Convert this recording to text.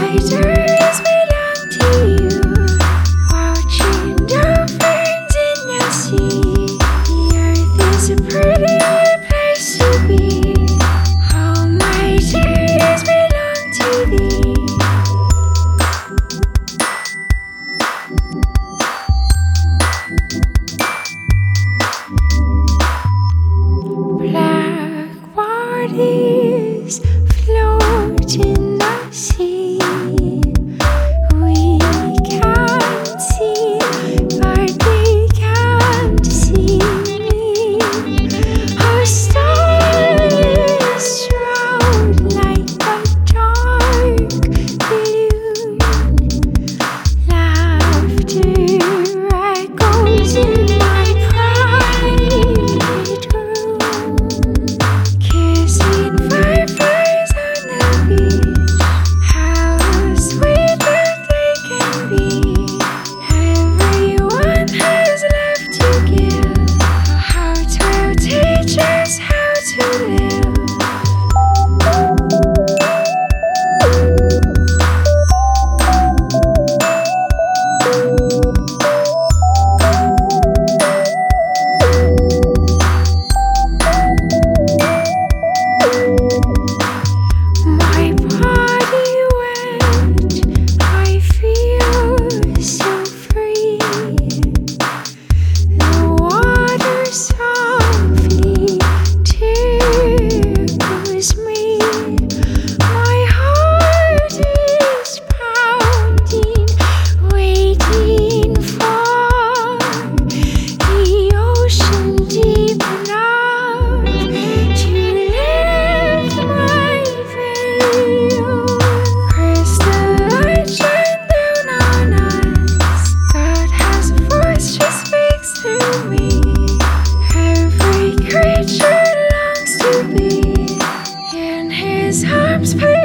my dreams belong to you. Watching dolphins in the sea. The earth is a prettier place to be. All my dreams belong to thee. Black bodies float in the sea. We can't see, but they can't see me. Our star is shrouded like a dark balloon. Laughter echoes in my private room. Kissing fireflies on the beach. How sweet that they can be. Everyone has love to give. Our hearts will teach us how to live. My body wet, I feel so free. The water softly tickles me. My heart is pounding, waiting for the ocean deep enough to lift my veil. Crystal light shine down on us. God has a voice, she speaks through me. Every creature longs to be in his arms.